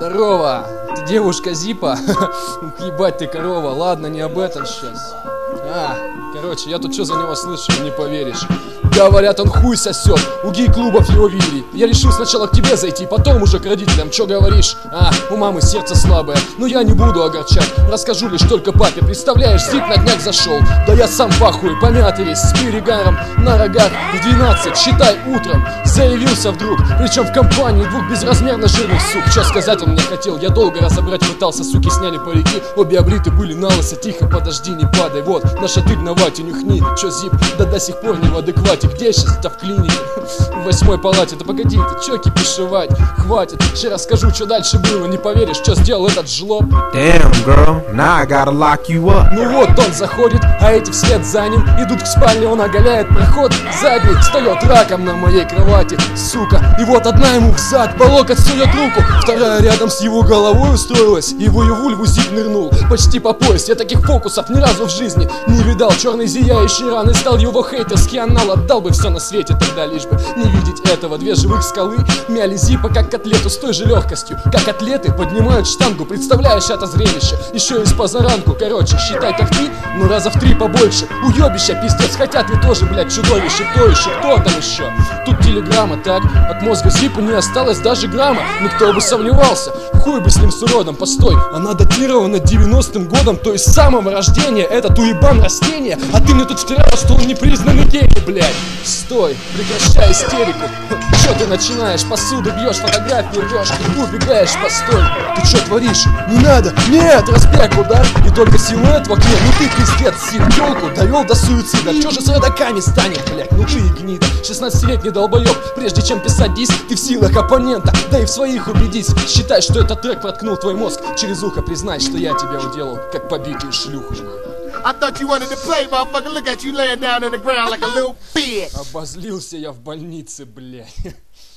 Здорово! Ты девушка Зипа? Ебать ты корова, ладно, не об этом сейчас. Короче, я тут что за него слышу, не поверишь. Говорят, он хуй сосет, у гей-клубов его видели. Я решил сначала к тебе зайти, потом уже к родителям. Чё говоришь? У мамы сердце слабое. Но я не буду огорчать, расскажу лишь только папе. Представляешь, Зип на днях зашел. Да я сам в ахуе, помятый весь, с перегаром на рогах. В 12, считай, утром заявился вдруг, причем в компании двух безразмерно жирных сук. Что сказать он мне хотел, я долго разобрать пытался. Суки сняли парики, обе обриты были на лысо. Тихо, подожди, не падай, вот наш отель на вате, нюхни. Чё, Зип, да до сих пор не в адеквате. Где сейчас-то в клинике? В 8-й палате. Да погоди, ты чё кипишевать? Хватит, ще расскажу, что дальше было. Не поверишь, что сделал этот жлоб. Damn, girl, now I gotta lock you up. Ну вот он заходит, а эти вслед за ним идут к спальне, он оголяет проход задний, встает раком на моей кровати, сука. И вот одна ему в зад по локоть сует руку, вторая рядом с его головой устроилась, и в ее вульву Зип нырнул почти по пояс. Я таких фокусов ни разу в жизни не видал. Черный зияющий раны стал его хейтерский анал. Отдал бы все на свете тогда, лишь бы не видеть этого. Две живых скалы мяли Зипа как котлету с той же легкостью, как атлеты поднимают штангу. Представляешь это зрелище? Еще и с позаранку. Короче, считай как ты, но раза в 3 побольше. Уебища, пиздец, хотя ты тоже, блядь, чудовище. Кто еще? Кто там еще? Тут телеграмма, так? От мозга Зипа не осталось даже грамма. Никто бы сомневался, хуй бы с ним с уродом. Постой, она датирована 90-м годом, то есть с самого рождения. Этот уебан растение, а ты мне тут втирала, что он непризнанный гей, блядь. Стой, прекращай истерику. Чё ты начинаешь? Посуду бьешь, фотографии рвешь, убегаешь, постой. Ты чё творишь? Не надо! Нет! Разбег, удар, и только силуэт в окне. Ну ты пиздец, Зип, тёлку довел до суицида. Чё же с родаками станет, блядь? Ну ты и гнида. 16-летний долбоёб. Прежде чем писать дис, ты в силах оппонента. Да и в своих убедись. Считай, что этот трек проткнул твой мозг через ухо. Признай, что я тебя уделал, как побитую шлюху. I thought you wanted to play, motherfucker. Look at you laying down on the ground like a little bitch. Обозлился я в больнице, блядь.